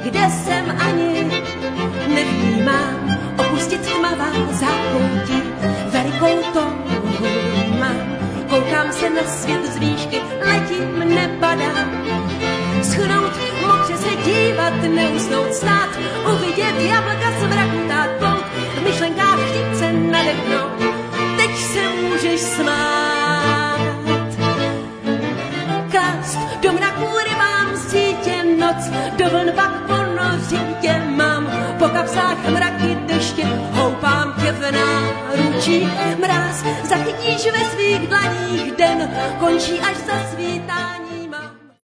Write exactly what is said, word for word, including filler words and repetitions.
kde jsem ani nevnímám. Opustit tmavá zákoutí, velikou touhu mám. Koukám se na svět z výšky, letím, nepadám. Schnout, modře se dívat, neusnout, stát, uvidět jablka z mraku, tát plout, v myšlenkách chtít se nadechnout. Teď se můžeš smát. Klást do mraku rybám sítě noc, do vln pak ponořit tě mám. Po kapsách mraky deště, houpám tě v náručí. Mráz zachytíš ve svých dlaních, den končí až za svítání.